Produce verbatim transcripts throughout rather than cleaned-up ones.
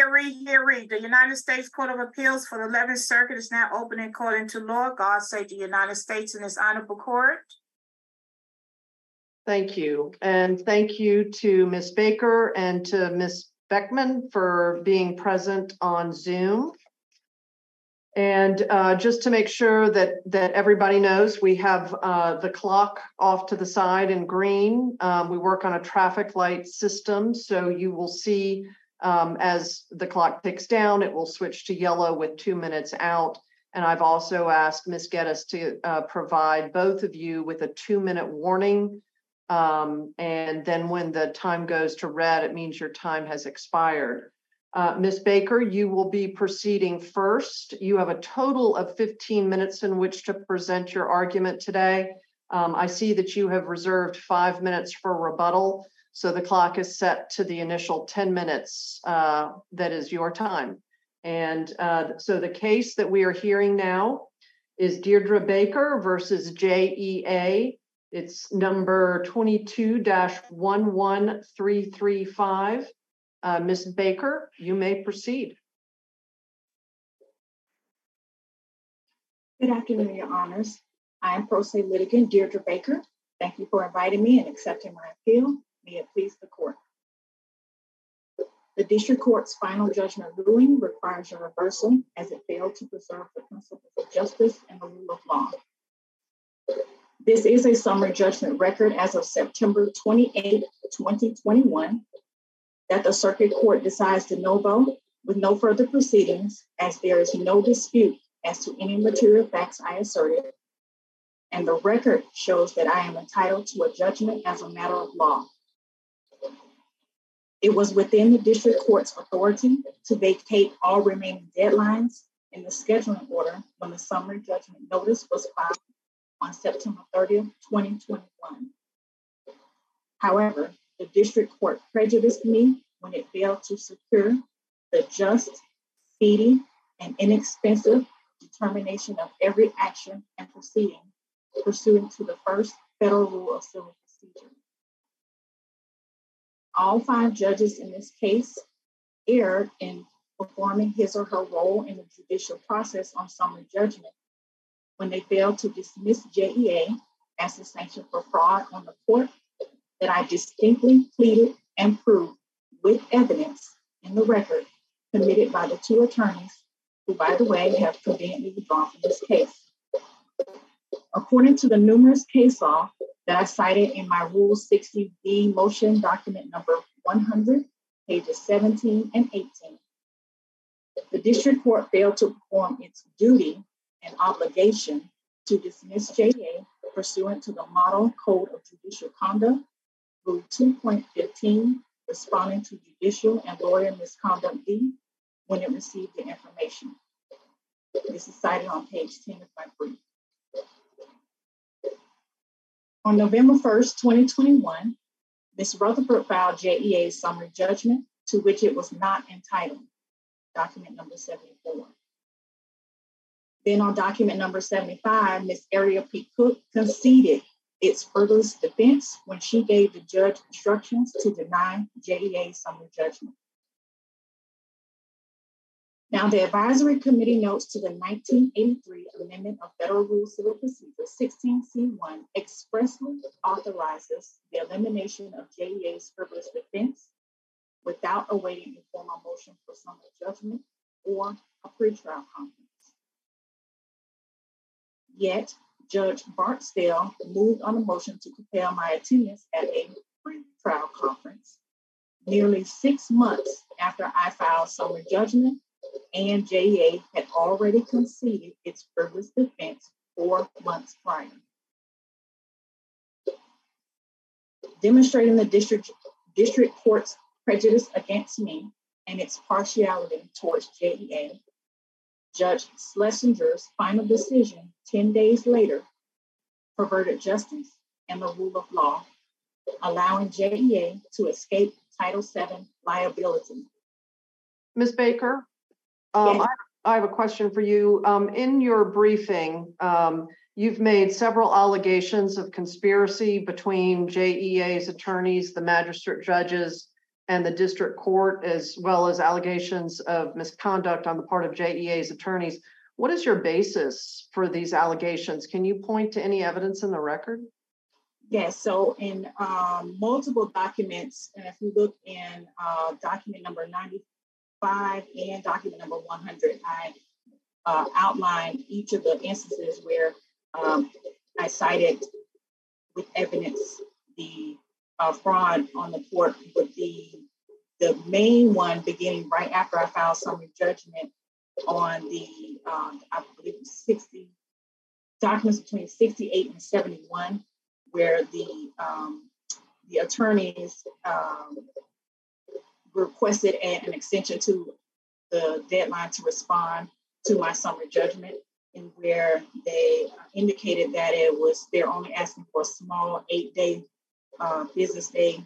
hear, hear. The United States Court of Appeals for the eleventh Circuit is now open and according to law. God save the United States and His honorable court. Thank you. And thank you to Miz Baker and to Miz Beckman for being present on Zoom. And uh, just to make sure that, that everybody knows, we have uh, the clock off to the side in green. Um, we work on a traffic light system, so you will see um, as the clock ticks down, it will switch to yellow with two minutes out. And I've also asked Miz Geddes to uh, provide both of you with a two minute warning. Um, and then when the time goes to red, it means your time has expired. Uh, Miz Baker, you will be proceeding first. You have a total of fifteen minutes in which to present your argument today. Um, I see that you have reserved five minutes for rebuttal, so the clock is set to the initial ten minutes. Uh, that is your time. And uh, so the case that we are hearing now is Deirdre Baker versus J E A. It's number twenty-two dash one one three three five. Uh, Miz Baker, you may proceed. Good afternoon, Your Honors. I am pro se litigant Deirdre Baker. Thank you for inviting me and accepting my appeal. May it please the court. The district court's final judgment ruling requires a reversal as it failed to preserve the principles of justice and the rule of law. This is a summary judgment record as of September twenty-eighth, twenty twenty-one. That the circuit court decides de novo with no further proceedings, as there is no dispute as to any material facts I asserted, and the record shows that I am entitled to a judgment as a matter of law. It was within the district court's authority to vacate all remaining deadlines in the scheduling order when the summary judgment notice was filed on September thirtieth, twenty twenty-one. However, the district court prejudiced me when it failed to secure the just, speedy, and inexpensive determination of every action and proceeding pursuant to the first federal rule of civil procedure. All five judges in this case erred in performing his or her role in the judicial process on summary judgment when they failed to dismiss J E A as a sanction for fraud on the court that I distinctly pleaded and proved with evidence in the record committed by the two attorneys who, by the way, have conveniently withdrawn from this case. According to the numerous case law that I cited in my Rule sixty B motion document number one hundred, pages seventeen and eighteen, the district court failed to perform its duty and obligation to dismiss J E A pursuant to the Model Code of Judicial Conduct, Rule two point fifteen, responding to judicial and lawyer misconduct D when it received the information. This is cited on page ten of my brief. On November first, twenty twenty-one, Miz Rutherford filed J E A's summary judgment to which it was not entitled, document number seventy-four. Then on document number seventy-five, Miz Ariel P. Cook conceded its frivolous defense when she gave the judge instructions to deny J E A's summary judgment. Now, the advisory committee notes to the nineteen eighty-three Amendment of Federal Rule Civil Procedure sixteen C one expressly authorizes the elimination of J E A's frivolous defense without awaiting a formal motion for summary judgment or a pretrial conference. Yet, Judge Barksdale moved on a motion to compel my attendance at a pre-trial conference nearly six months after I filed summary judgment and J E A had already conceded its frivolous defense four months prior. Demonstrating the district, district court's prejudice against me and its partiality towards J E A, Judge Schlesinger's final decision ten days later perverted justice and the rule of law, allowing J E A to escape Title seven liability. Miz Baker, um, Yes. I, I have a question for you. Um, in your briefing, um, you've made several allegations of conspiracy between J E A's attorneys, the magistrate judges, and the district court, as well as allegations of misconduct on the part of J E A's attorneys. What is your basis for these allegations? Can you point to any evidence in the record? Yes, so in um, multiple documents, and if you look in uh, document number ninety-five and document number one hundred, I uh, outlined each of the instances where um, I cited with evidence the uh, fraud on the court, but the, the main one beginning right after I filed summary judgment on the, um, I believe it was sixty, documents between sixty-eight and seventy-one, where the um, the attorneys um, requested an, an extension to the deadline to respond to my summary judgment, and where they indicated that it was, they're only asking for a small eight-day uh, business day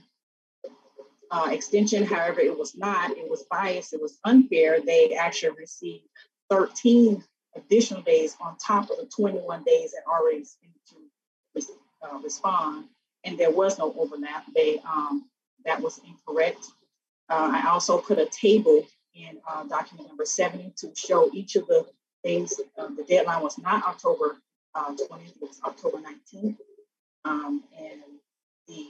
uh, extension. However, it was not, it was biased, it was unfair. They actually received thirteen additional days on top of the twenty-one days that already spent to uh, respond, and there was no overlap. They um, that was incorrect. Uh, I also put a table in uh, document number seventy to show each of the things. Uh, the deadline was not October uh, twentieth, it was October nineteenth. Um, and the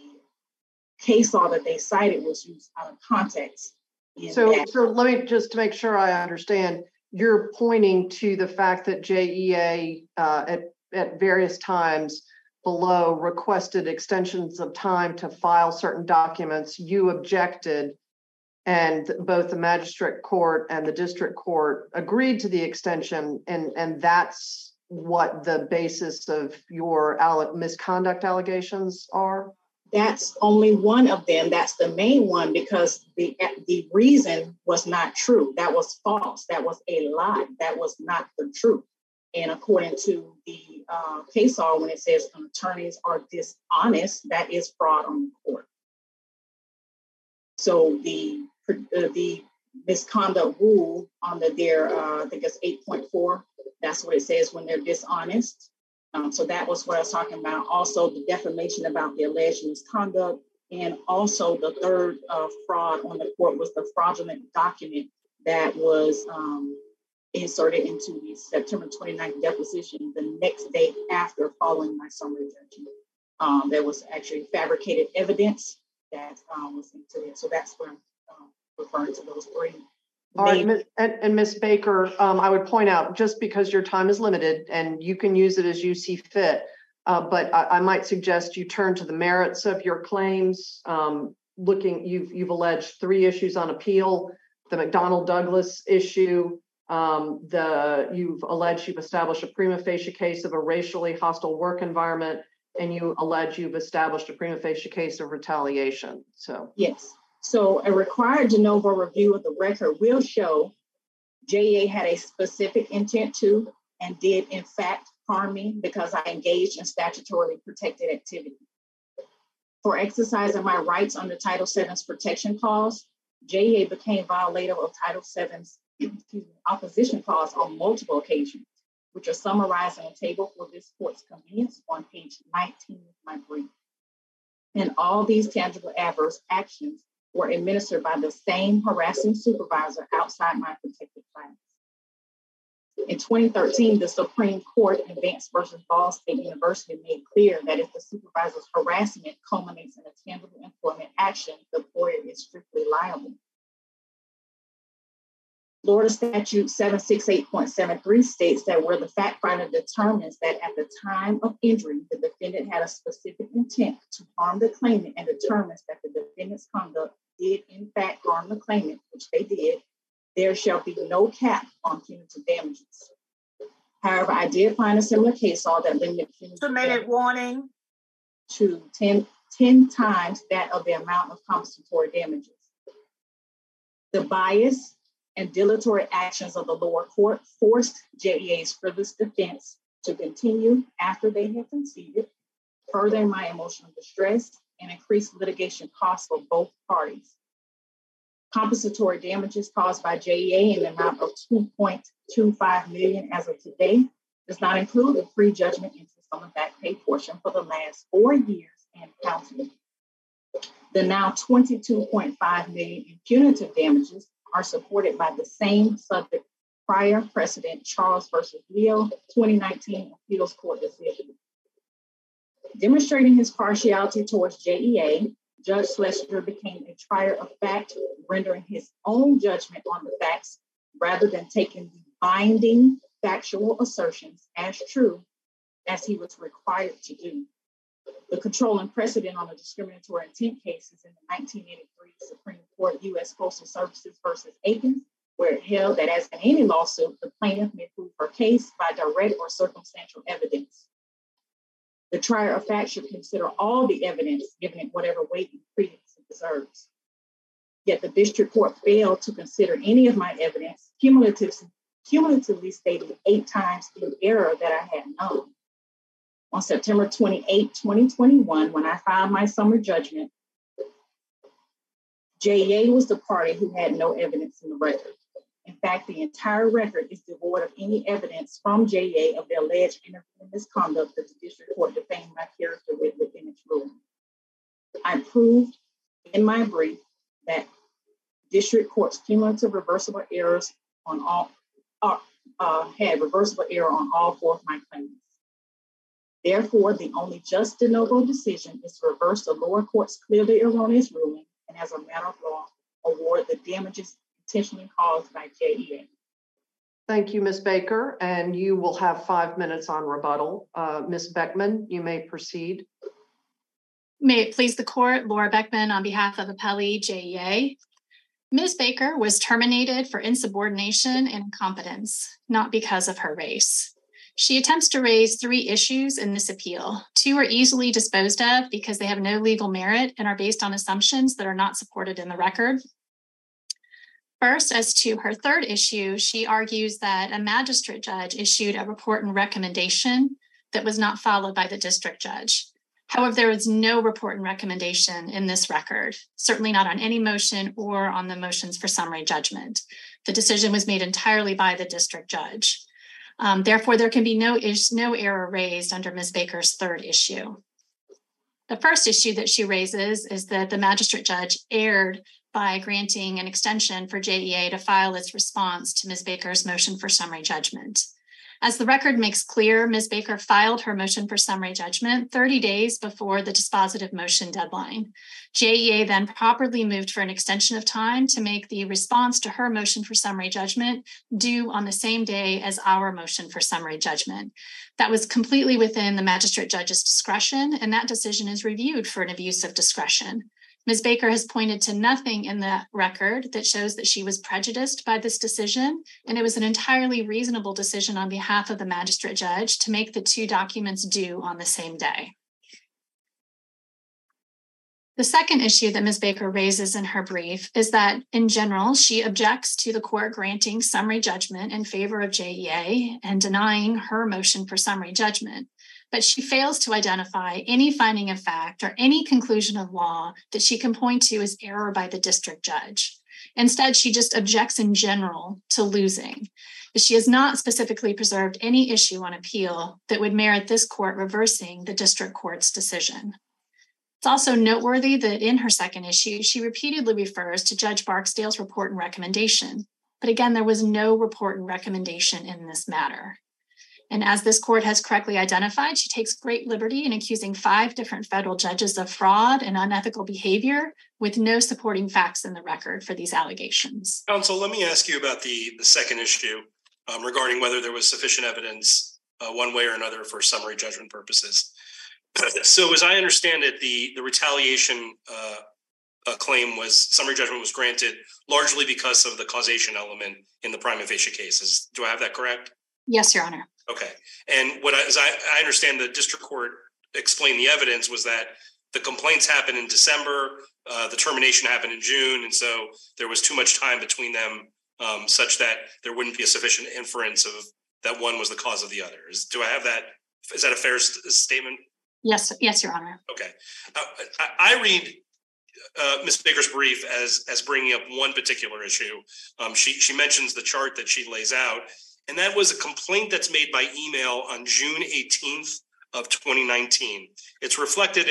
case law that they cited was used out of context. So, that. so let me just to make sure I understand, you're pointing to the fact that J E A uh, at, at various times below requested extensions of time to file certain documents. You objected, and both the magistrate court and the district court agreed to the extension, and, and that's what the basis of your alle- misconduct allegations are? That's only one of them. That's the main one, because the, the reason was not true. That was false. That was a lie. That was not the truth. And according to the uh, case law, when it says attorneys are dishonest, that is fraud on the court. So the uh, the misconduct rule on the their uh, I think it's eight point four. That's what it says when they're dishonest. Um, so that was what I was talking about. Also, the defamation about the alleged misconduct, and also the third uh, fraud on the court was the fraudulent document that was um, inserted into the September twenty-ninth deposition the next day after following my summary judgment. Um, there was actually fabricated evidence that um, was into it. So that's what I'm um, referring to, those three. All right, and, and Miz Baker, um, I would point out, just because your time is limited and you can use it as you see fit, uh, but I, I might suggest you turn to the merits of your claims. Um, looking, you've you've alleged three issues on appeal: the McDonnell Douglas issue, um, the you've alleged you've established a prima facie case of a racially hostile work environment, and you allege you've established a prima facie case of retaliation. So yes. So a required de novo review of the record will show J E A had a specific intent to and did in fact harm me because I engaged in statutorily protected activity. For exercising my rights under Title seven's protection clause, J E A became violative of Title seven's opposition clause on multiple occasions, which are summarized in a table for this court's convenience on page nineteen of my brief. And all these tangible adverse actions were administered by the same harassing supervisor outside my protected class. In twenty thirteen, the Supreme Court in Vance versus Ball State University made clear that if the supervisor's harassment culminates in a tangible employment action, the employer is strictly liable. Florida Statute seven sixty-eight point seven three states that where the fact finder determines that at the time of injury, the defendant had a specific intent to harm the claimant and determines that the defendant's conduct did in fact harm the claimant, which they did, there shall be no cap on punitive damages. However, I did find a similar case law that limited punitive Two-minute warning to ten, ten times that of the amount of compensatory damages. The bias and dilatory actions of the lower court forced J E A's frivolous defense to continue after they had conceded, furthering my emotional distress and increased litigation costs for both parties. Compensatory damages caused by J E A in the amount of two point two five million dollars as of today does not include the pre-judgment interest on the back pay portion for the last four years and counting. The now twenty-two point five million dollars in punitive damages are supported by the same subject prior precedent, Charles versus Leo, twenty nineteen appeals court decision. Demonstrating his partiality towards J E A, Judge Schlesinger became a trier of fact, rendering his own judgment on the facts rather than taking the binding factual assertions as true as he was required to do. The controlling precedent on the discriminatory intent cases in the nineteen eighty-three Supreme Court U S Postal Services versus Aikens, where it held that as in any lawsuit, the plaintiff may prove her case by direct or circumstantial evidence. The trier of fact should consider all the evidence, giving it whatever weight and credence it deserves. Yet the district court failed to consider any of my evidence, cumulatively, cumulatively stated eight times in error that I had known. On September twenty-eighth, twenty twenty-one, when I filed my summary judgment, J E A was the party who had no evidence in the record. In fact, the entire record is devoid of any evidence from J E A of the alleged intervening misconduct that the district court defamed my character with within its ruling. I proved in my brief that district court's cumulative reversible errors on all uh, uh, had reversible error on all four of my claims. Therefore, the only just de novo decision is to reverse the lower court's clearly erroneous ruling and, as a matter of law, award the damages intentionally caused by J E A. Thank you, Miz Baker, and you will have five minutes on rebuttal. Uh, Miz Beckman, you may proceed. May it please the court, Laura Beckman on behalf of appellee J E A. Miz Baker was terminated for insubordination and incompetence, not because of her race. She attempts to raise three issues in this appeal. Two are easily disposed of because they have no legal merit and are based on assumptions that are not supported in the record. First, as to her third issue, she argues that a magistrate judge issued a report and recommendation that was not followed by the district judge. However, there is no report and recommendation in this record, certainly not on any motion or on the motions for summary judgment. The decision was made entirely by the district judge. Um, therefore, there can be no, is, no error raised under Miz Baker's third issue. The first issue that she raises is that the magistrate judge erred by granting an extension for J E A to file its response to Miz Baker's motion for summary judgment. As the record makes clear, Miz Baker filed her motion for summary judgment thirty days before the dispositive motion deadline. J E A then properly moved for an extension of time to make the response to her motion for summary judgment due on the same day as our motion for summary judgment. That was completely within the magistrate judge's discretion, and that decision is reviewed for an abuse of discretion. Miz Baker has pointed to nothing in the record that shows that she was prejudiced by this decision, and it was an entirely reasonable decision on behalf of the magistrate judge to make the two documents due on the same day. The second issue that Miz Baker raises in her brief is that, in general, she objects to the court granting summary judgment in favor of J E A and denying her motion for summary judgment. But she fails to identify any finding of fact or any conclusion of law that she can point to as error by the district judge. Instead, she just objects in general to losing. But she has not specifically preserved any issue on appeal that would merit this court reversing the district court's decision. It's also noteworthy that in her second issue, she repeatedly refers to Judge Barksdale's report and recommendation. But again, there was no report and recommendation in this matter. And as this court has correctly identified, she takes great liberty in accusing five different federal judges of fraud and unethical behavior with no supporting facts in the record for these allegations. Counsel, let me ask you about the, the second issue um, regarding whether there was sufficient evidence uh, one way or another for summary judgment purposes. So as I understand it, the, the retaliation uh, uh, claim was, summary judgment was granted largely because of the causation element in the prima facie cases. Do I have that correct? Yes, Your Honor. Okay. And what I, as I, I understand the district court explained the evidence was that the complaints happened in December, uh, the termination happened in June, and so there was too much time between them um, such that there wouldn't be a sufficient inference of that one was the cause of the other. Is, do I have that? Is that a fair st- statement? Yes, yes, Your Honor. Okay. Uh, I, I read uh, Miz Baker's brief as as bringing up one particular issue. Um, she she mentions the chart that she lays out, and that was a complaint that's made by email on June eighteenth of twenty nineteen. It's reflected in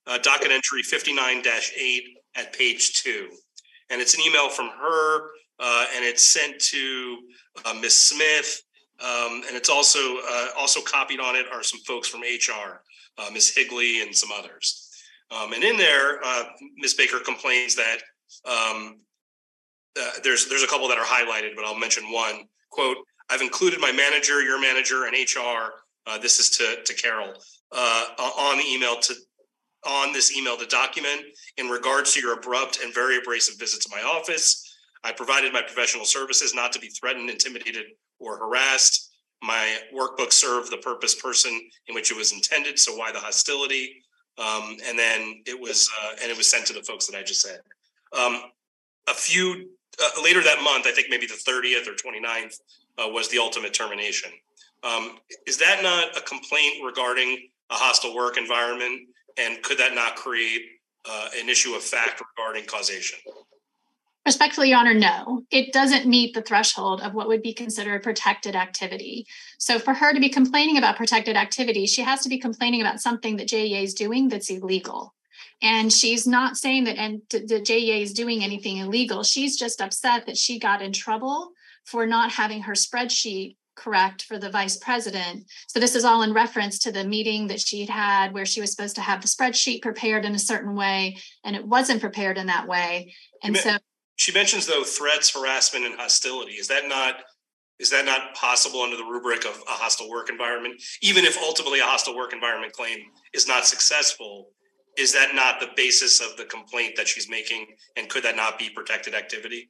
uh, docket entry fifty-nine dash eight at page two. And it's an email from her, uh, and it's sent to uh, Miz Smith, um, and it's also uh, also copied on it are some folks from H R, uh, Miz Higley and some others. Um, and in there, uh, Miz Baker complains that um, uh, there's there's a couple that are highlighted, but I'll mention one. Quote, I've included my manager, your manager, and H R. Uh, this is to, to Carol uh, on the email to on this email to document in regards to your abrupt and very abrasive visit to my office. I provided my professional services not to be threatened, intimidated, or harassed. My workbook served the purpose person in which it was intended. So why the hostility? Um, and then it was uh, and it was sent to the folks that I just said. Um, a few uh, later that month, I think maybe the thirtieth or twenty-ninth uh, was the ultimate termination. Um, is that not a complaint regarding a hostile work environment? And could that not create uh, an issue of fact regarding causation? Respectfully, Your Honor, no. It doesn't meet the threshold of what would be considered protected activity. So for her to be complaining about protected activity, she has to be complaining about something that J E A is doing that's illegal. And she's not saying that, and that J E A is doing anything illegal. She's just upset that she got in trouble for not having her spreadsheet correct for the vice president. So this is all in reference to the meeting that she'd had where she was supposed to have the spreadsheet prepared in a certain way, and it wasn't prepared in that way. And so she mentions, though, threats, harassment, and hostility. Is that not is that not possible under the rubric of a hostile work environment? Even if ultimately a hostile work environment claim is not successful, is that not the basis of the complaint that she's making? And could that not be protected activity?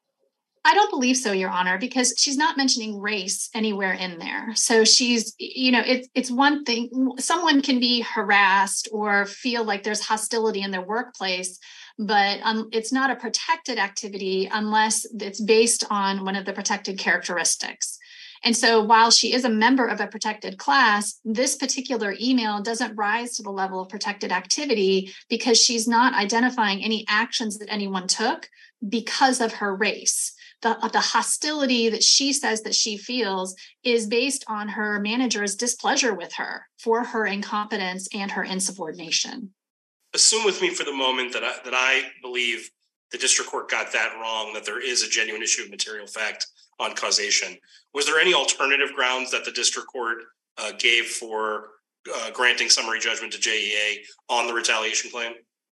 I don't believe so, Your Honor, because she's not mentioning race anywhere in there. So she's, you know, it's it's one thing. Someone can be harassed or feel like there's hostility in their workplace, but um, it's not a protected activity unless it's based on one of the protected characteristics. And so while she is a member of a protected class, this particular email doesn't rise to the level of protected activity because she's not identifying any actions that anyone took because of her race. The, the hostility that she says that she feels is based on her manager's displeasure with her for her incompetence and her insubordination. Assume with me for the moment that I, that I believe the district court got that wrong, that there is a genuine issue of material fact on causation. Was there any alternative grounds that the district court uh, gave for uh, granting summary judgment to J E A on the retaliation claim?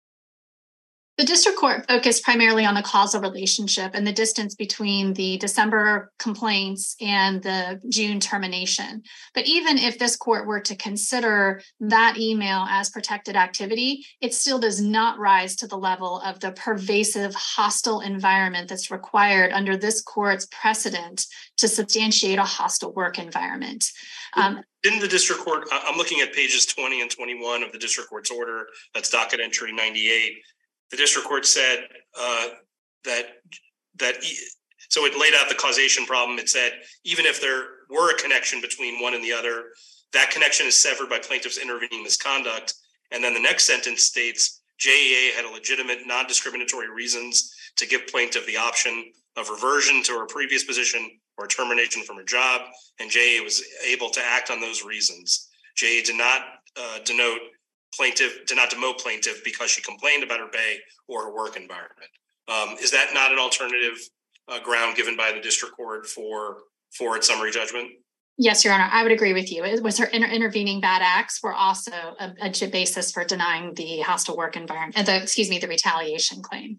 The district court focused primarily on the causal relationship and the distance between the December complaints and the June termination. But even if this court were to consider that email as protected activity, it still does not rise to the level of the pervasive hostile environment that's required under this court's precedent to substantiate a hostile work environment. Um, Didn't the district court, I'm looking at pages twenty and twenty-one of the district court's order, that's docket entry ninety-eight. The district court said uh, that, that so it laid out the causation problem. It said, even if there were a connection between one and the other, that connection is severed by plaintiff's intervening misconduct. And then the next sentence states, J E A had a legitimate non-discriminatory reasons to give plaintiff the option of reversion to her previous position or termination from her job, and J E A was able to act on those reasons. J E A did not uh, denote plaintiff, did not demote plaintiff because she complained about her pay or her work environment. Um, is that not an alternative uh, ground given by the district court for, for its summary judgment? Yes, Your Honor, I would agree with you. It was her inter- intervening bad acts were also a, a basis for denying the hostile work environment, uh, the, excuse me, the retaliation claim.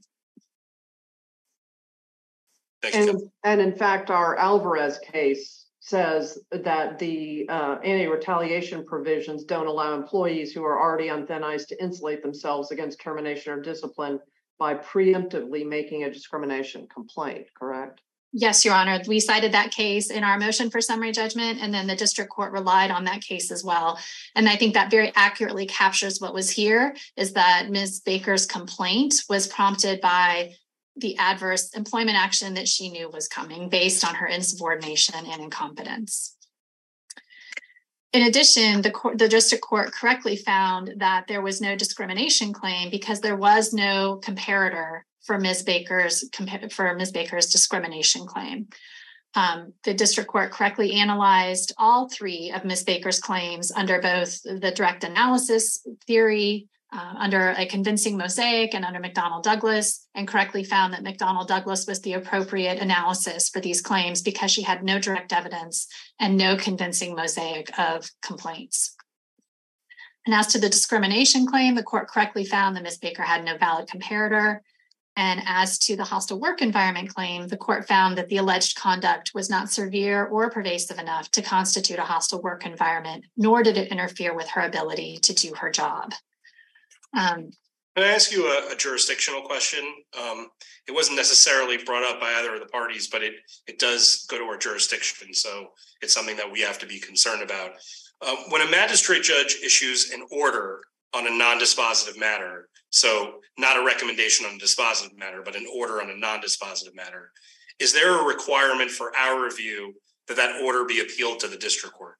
Thank you. And, and in fact, our Alvarez case says that the uh, anti-retaliation provisions don't allow employees who are already on thin ice to insulate themselves against termination or discipline by preemptively making a discrimination complaint, correct? Yes, Your Honor. We cited that case in our motion for summary judgment, and then the district court relied on that case as well. And I think that very accurately captures what was here, is that Miz Baker's complaint was prompted by the adverse employment action that she knew was coming based on her insubordination and incompetence. In addition, the, court, the district court correctly found that there was no discrimination claim because there was no comparator for Miz Baker's for Miz Baker's discrimination claim. Um, the district court correctly analyzed all three of Miz Baker's claims under both the direct analysis theory uh, under a convincing mosaic and under McDonnell Douglas, and correctly found that McDonnell Douglas was the appropriate analysis for these claims because she had no direct evidence and no convincing mosaic of complaints. And as to the discrimination claim, the court correctly found that Miz Baker had no valid comparator. And as to the hostile work environment claim, the court found that the alleged conduct was not severe or pervasive enough to constitute a hostile work environment, nor did it interfere with her ability to do her job. Um, Can I ask you a, a jurisdictional question? Um, it wasn't necessarily brought up by either of the parties, but it it does go to our jurisdiction, so it's something that we have to be concerned about. Um, when a magistrate judge issues an order on a non-dispositive matter, so not a recommendation on a dispositive matter, but an order on a non-dispositive matter, is there a requirement for our review that that order be appealed to the district court?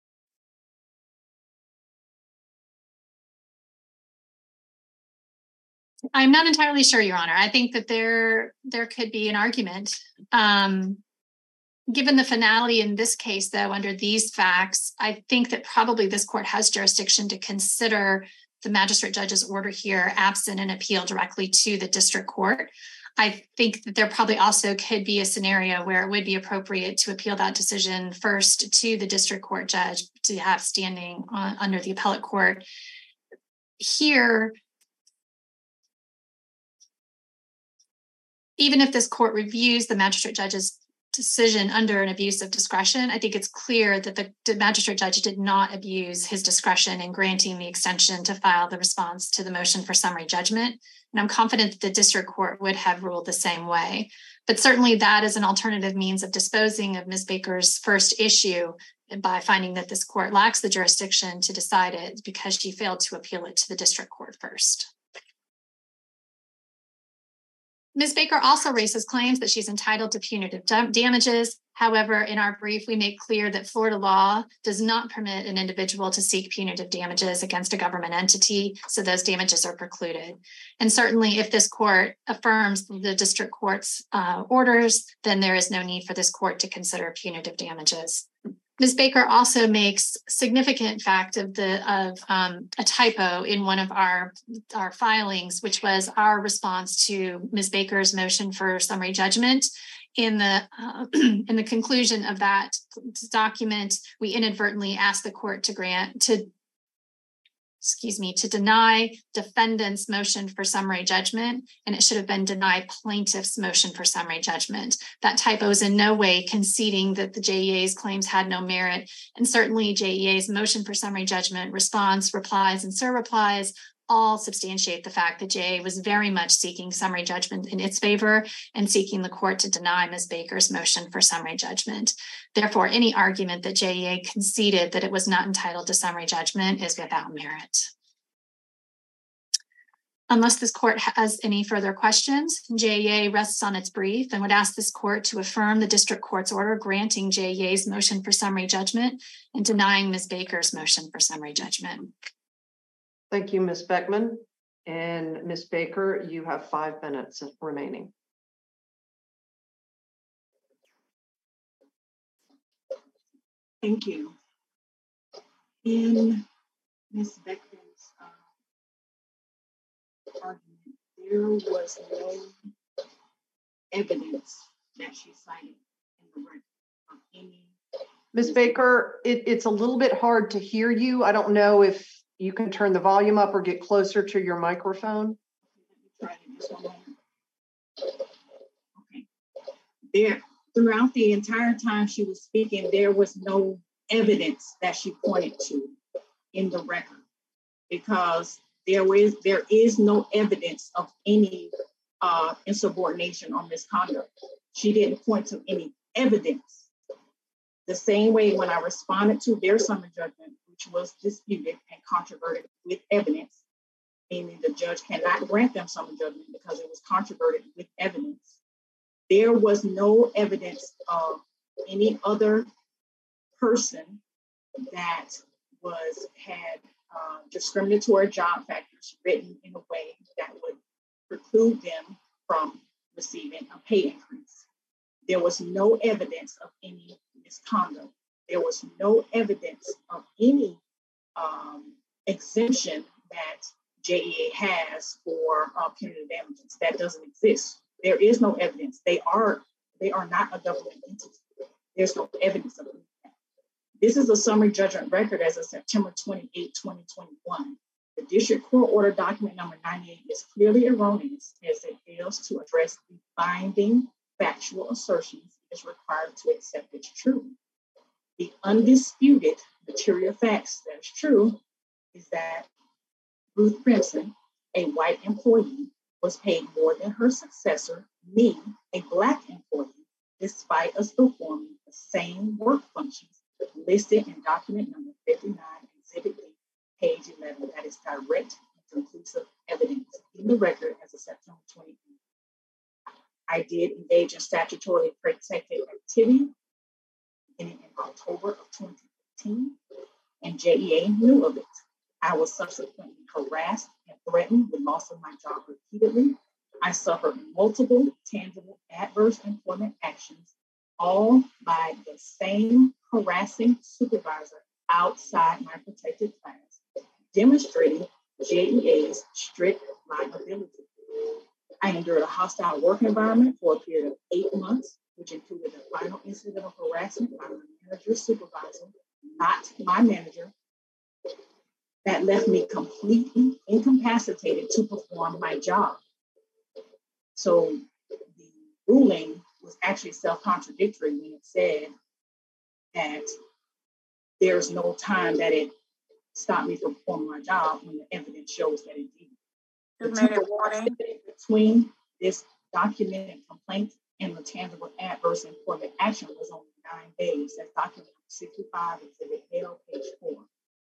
I'm not entirely sure, Your Honor. I think that there, there could be an argument. Um, given the finality in this case, though, under these facts, I think that probably this court has jurisdiction to consider the magistrate judge's order here absent an appeal directly to the district court. I think that there probably also could be a scenario where it would be appropriate to appeal that decision first to the district court judge to have standing on, under the appellate court. Here, even if this court reviews the magistrate judge's decision under an abuse of discretion, I think it's clear that the, the magistrate judge did not abuse his discretion in granting the extension to file the response to the motion for summary judgment. And I'm confident that the district court would have ruled the same way. But certainly that is an alternative means of disposing of Miz Baker's first issue by finding that this court lacks the jurisdiction to decide it because she failed to appeal it to the district court first. Miz Baker also raises claims that she's entitled to punitive damages. However, in our brief, we make clear that Florida law does not permit an individual to seek punitive damages against a government entity, so those damages are precluded. And certainly if this court affirms the district court's uh, orders, then there is no need for this court to consider punitive damages. Miz Baker also makes significant fact of the of um, a typo in one of our, our filings, which was our response to Miz Baker's motion for summary judgment. In the uh, in the conclusion of that document, we inadvertently asked the court to grant to excuse me to deny defendant's motion for summary judgment, and it should have been deny plaintiff's motion for summary judgment. That typo is in no way conceding that the J E A's claims had no merit, and certainly J E A's motion for summary judgment, response, replies, and surreplies all substantiate the fact that J E A was very much seeking summary judgment in its favor and seeking the court to deny Miz Baker's motion for summary judgment. Therefore, any argument that J E A conceded that it was not entitled to summary judgment is without merit. Unless this court has any further questions, J E A rests on its brief and would ask this court to affirm the district court's order granting J E A's motion for summary judgment and denying Miz Baker's motion for summary judgment. Thank you, Miz Beckman. And Miz Baker, you have five minutes remaining. Thank you. In Miz Beckman's uh, argument, there was no evidence that she cited in the record of any. Miz Baker, it, it's a little bit hard to hear you. I don't know if you can turn the volume up or get closer to your microphone. Okay. There, throughout the entire time she was speaking, there was no evidence that she pointed to in the record because there is there is no evidence of any uh, insubordination or misconduct. She didn't point to any evidence. The same way when I responded to their summary judgment, which was disputed and controverted with evidence, meaning the judge cannot grant them summary judgment because it was controverted with evidence. There was no evidence of any other person that was had uh, discriminatory job factors written in a way that would preclude them from receiving a pay increase. There was no evidence of any misconduct. There was no evidence of any um, exemption that J E A has for uh, punitive damages. That doesn't exist. There is no evidence. They are they are not a government entity. There's no evidence of that. This is a summary judgment record as of September twenty-eighth, twenty twenty-one. The district court order document number ninety-eight is clearly erroneous as it fails to address the binding factual assertions it is required to accept as true. The undisputed material facts that is true is that Ruth Crimson, a white employee, was paid more than her successor, me, a Black employee, despite us performing the same work functions listed in document number fifty-nine, exhibit B, page eleven. That is direct and conclusive evidence in the record as of September twenty-eighth. I did engage in statutorily protected activity beginning in October of twenty fifteen, and J E A knew of it. I was subsequently harassed and threatened with loss of my job repeatedly. I suffered multiple tangible adverse employment actions, all by the same harassing supervisor outside my protected class, demonstrating J E A's strict liability. I endured a hostile work environment for a period of eight months, which included the final incident of harassment by my manager supervisor, not my manager, that left me completely incapacitated to perform my job. So the ruling was actually self-contradictory when it said that there's no time that it stopped me from performing my job when the evidence shows that it did. The warning between this documented complaint and the tangible adverse employment action was only nine days. That's document sixty-five, exhibit L, page four.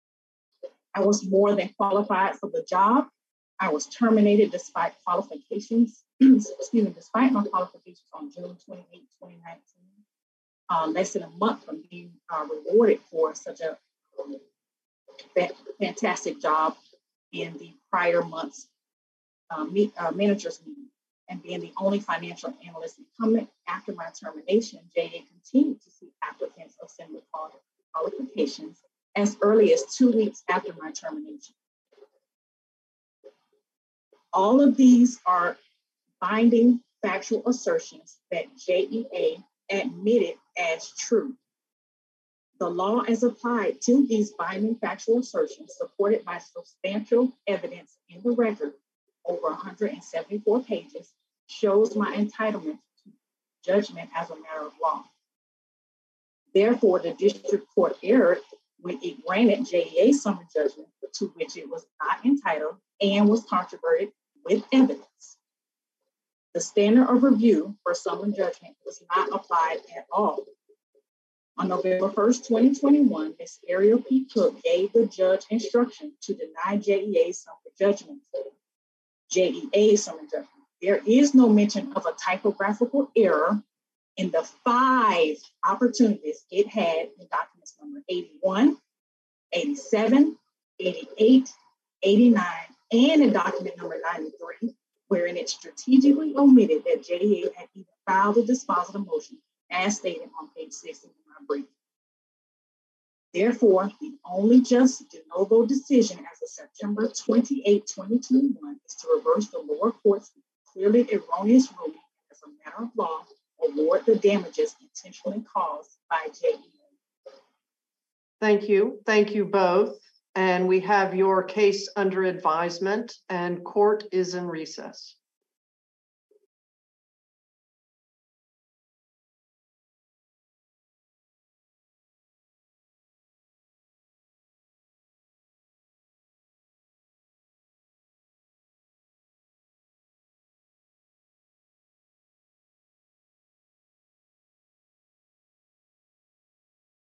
I was more than qualified for the job. I was terminated despite qualifications, excuse me, despite my qualifications on June twenty-eighth, twenty nineteen. Uh, less than a month from being uh, rewarded for such a um, fantastic job in the prior month's uh, meet, uh, managers meeting, and being the only financial analyst incumbent after my termination, J E A continued to seek applicants of similar qualifications as early as two weeks after my termination. All of these are binding factual assertions that J E A admitted as true. The law as applied to these binding factual assertions, supported by substantial evidence in the record, over one hundred seventy-four pages, shows my entitlement to judgment as a matter of law. Therefore, the district court erred when it granted J E A summary judgment to which it was not entitled and was controverted with evidence. The standard of review for summary judgment was not applied at all. On November first, twenty twenty-one, Miz Ariel P. Cook gave the judge instruction to deny J E A summary judgment. J E A summary judgment. There is no mention of a typographical error in the five opportunities it had in documents number eighty-one, eighty-seven, eighty-eight, eighty-nine, and in document number ninety-three, wherein it strategically omitted that J E A had even filed a dispositive motion as stated on page six of my brief. Therefore, the only just de novo decision as of September twenty-eighth, twenty twenty-one is to reverse the lower court's clearly erroneous ruling as a matter of law, award the damages intentionally caused by J E A. Thank you. Thank you both. And we have your case under advisement, and court is in recess.